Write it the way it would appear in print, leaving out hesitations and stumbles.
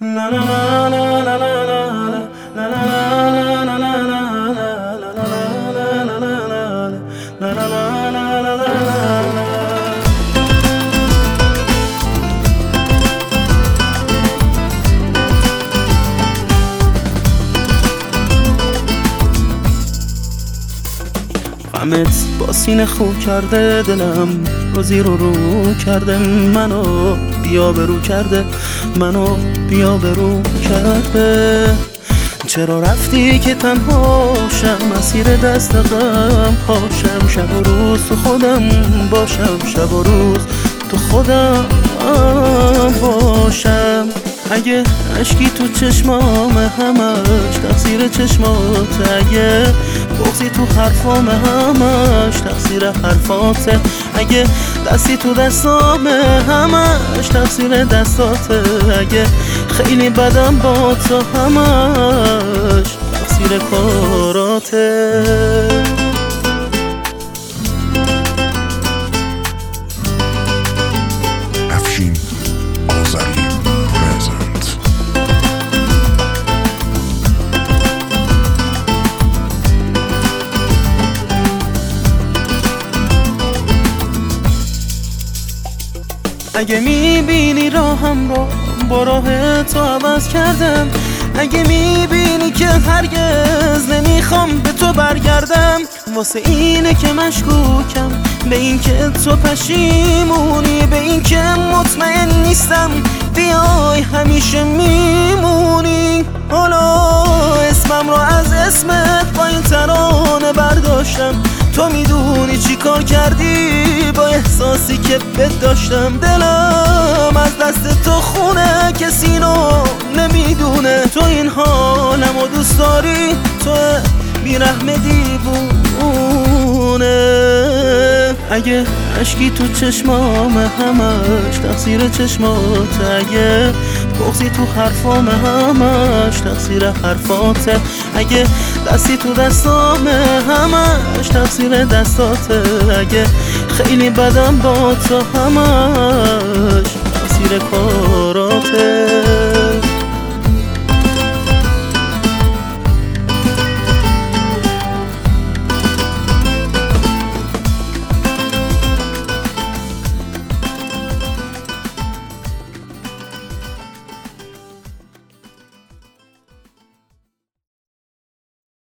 غمت با سینه خو کرده دلم، روزی رو کرده منو بیا برو کرده، منو بیا برو کرده. چرا رفتی که تنها شم، مسیر دست غم پاشم، شب و روز تو خودم باشم، شب و روز تو خودم باشم. اگه اشکی تو چشمام همش تقصیر چشمات، اگه بغضی تو حرفام همش تقصیر حرفاته، اگه دستی تو دستام همش تقصیر دستاته، اگه خیلی بدم با تو همش تقصیر کاراته. اگه میبینی راهم رو با راه تو عوض کردم، اگه میبینی که هرگز نمیخوام به تو برگردم، واسه اینه که مشکوکم به این که تو پشیمونی، به این که مطمئن نیستم بیای همیشه میمونی. حالا اسمم رو از اسمت با این ترانه برداشتم، تو میدونی چی کار کردی با احساسی که بد داشتم. دلم از دست تو خونه، کسی نو نمیدونه تو این حالم و دوست داری، تو بیرحم دیوونه. اگه اشکی تو چشمام همش تقصیر چشمات، اگه بغضی تو حرفام همش تقصیر حرفاته، اگه دستی تو دستام همش تقصیر دستاته، اگه خیلی بدم با تو همش تقصیر کاراته.